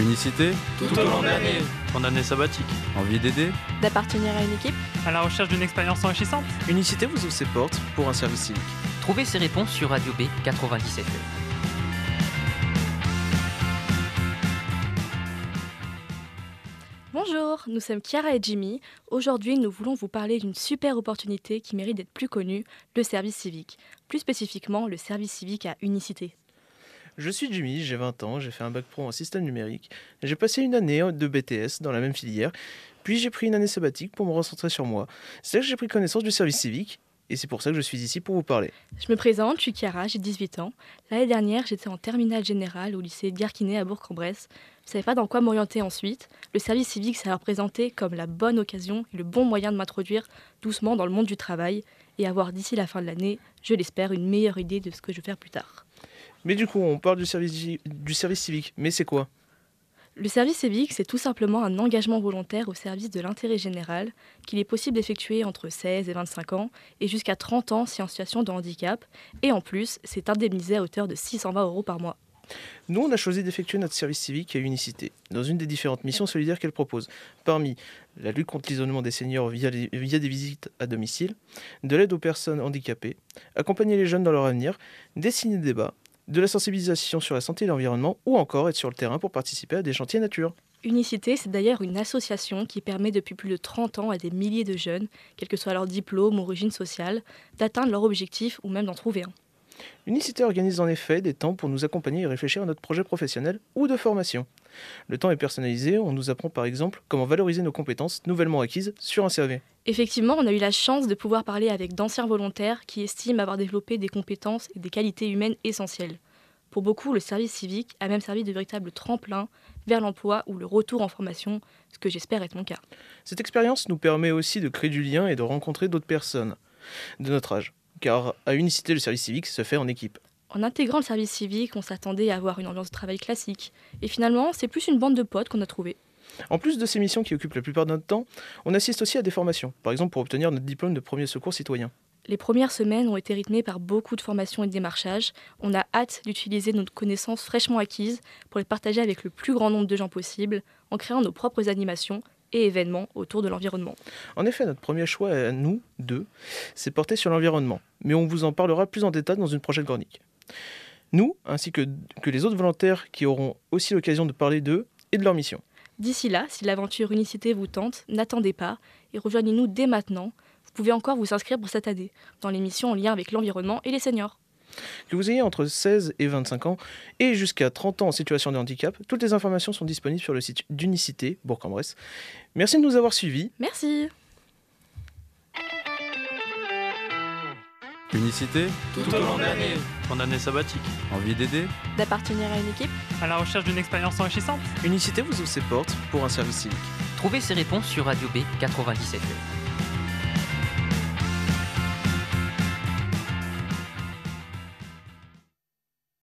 Unicité, tout au long de l'année. en année sabbatique, envie d'aider. D'appartenir à une équipe. À la recherche d'une expérience enrichissante. Unicité vous ouvre ses portes pour un service civique. Trouvez ces réponses sur Radio B 97. Bonjour, nous sommes Chiara et Jimmy. Aujourd'hui, nous voulons vous parler d'une super opportunité qui mérite d'être plus connue, le service civique. Plus spécifiquement, le service civique à Unicité. Je suis Jimmy, j'ai 20 ans, j'ai fait un bac pro en système numérique. J'ai passé une année de BTS dans la même filière, puis j'ai pris une année sabbatique pour me recentrer sur moi. C'est là que j'ai pris connaissance du service civique, et c'est pour ça que je suis ici pour vous parler. Je me présente, je suis Chiara, j'ai 18 ans. L'année dernière, j'étais en terminale générale au lycée Garquinet à Bourg-en-Bresse. Je ne savais pas dans quoi m'orienter ensuite. Le service civique, ça a représenté comme la bonne occasion et le bon moyen de m'introduire doucement dans le monde du travail et avoir d'ici la fin de l'année, je l'espère, une meilleure idée de ce que je vais faire plus tard. Mais du coup, on parle du service civique, mais c'est quoi ? Le service civique, c'est tout simplement un engagement volontaire au service de l'intérêt général qu'il est possible d'effectuer entre 16 et 25 ans et jusqu'à 30 ans si en situation de handicap. Et en plus, c'est indemnisé à hauteur de 620 € par mois. Nous, on a choisi d'effectuer notre service civique à Unicité, dans une des différentes missions solidaires qu'elle propose. Parmi la lutte contre l'isolement des seniors via des visites à domicile, de l'aide aux personnes handicapées, accompagner les jeunes dans leur avenir, des ciné-débats, de la sensibilisation sur la santé et l'environnement, ou encore être sur le terrain pour participer à des chantiers nature. Unicité, c'est d'ailleurs une association qui permet depuis plus de 30 ans à des milliers de jeunes, quel que soit leur diplôme ou origine sociale, d'atteindre leur objectif ou même d'en trouver un. Unicité organise en effet des temps pour nous accompagner et réfléchir à notre projet professionnel ou de formation. Le temps est personnalisé, on nous apprend par exemple comment valoriser nos compétences nouvellement acquises sur un CV. Effectivement, on a eu la chance de pouvoir parler avec d'anciens volontaires qui estiment avoir développé des compétences et des qualités humaines essentielles. Pour beaucoup, le service civique a même servi de véritable tremplin vers l'emploi ou le retour en formation, ce que j'espère être mon cas. Cette expérience nous permet aussi de créer du lien et de rencontrer d'autres personnes de notre âge, car à Unicité, le service civique se fait en équipe. En intégrant le service civique, on s'attendait à avoir une ambiance de travail classique. Et finalement, c'est plus une bande de potes qu'on a trouvée. En plus de ces missions qui occupent la plupart de notre temps, on assiste aussi à des formations, par exemple pour obtenir notre diplôme de premier secours citoyen. Les premières semaines ont été rythmées par beaucoup de formations et de démarchages. On a hâte d'utiliser nos connaissances fraîchement acquises pour les partager avec le plus grand nombre de gens possible, en créant nos propres animations et événements autour de l'environnement. En effet, notre premier choix à nous, deux, c'est porté sur l'environnement, mais on vous en parlera plus en détail dans une prochaine chronique. Nous, ainsi que les autres volontaires qui auront aussi l'occasion de parler d'eux et de leur mission. D'ici là, si l'aventure Unicité vous tente, n'attendez pas et rejoignez-nous dès maintenant. Vous pouvez encore vous inscrire pour cette année, dans l'émission en lien avec l'environnement et les seniors. Que vous ayez entre 16 et 25 ans et jusqu'à 30 ans en situation de handicap, toutes les informations sont disponibles sur le site d'Unicité, Bourg-en-Bresse. Merci de nous avoir suivis. Merci. Unicité, Tout au long de l'année. en année sabbatique, envie d'aider. D'appartenir à une équipe. À la recherche d'une expérience enrichissante. Unicité vous ouvre ses portes pour un service civique. Trouvez ces réponses sur Radio B 97.